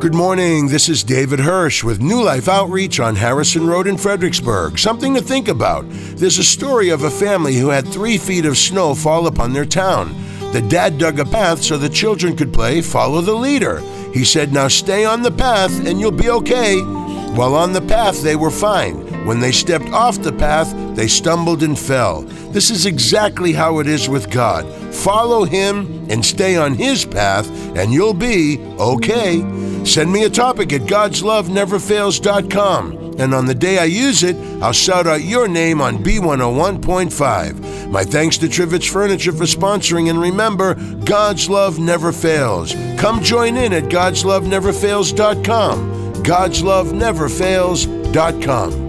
Good morning. This is David Hirsch with New Life Outreach on Harrison Road in Fredericksburg. Something to think about. There's a story of a family who had 3 feet of snow fall upon their town. The dad dug a path so the children could play follow the leader. He said, "Now stay on the path and you'll be okay." While on the path, they were fine. When they stepped off the path, they stumbled and fell. This is exactly how it is with God. Follow Him and stay on His path, and you'll be okay. Send me a topic at godsloveneverfails.com. And on the day I use it, I'll shout out your name on B101.5. My thanks to Trivets Furniture for sponsoring, and remember, God's love never fails. Come join in at godsloveneverfails.com. godsloveneverfails.com.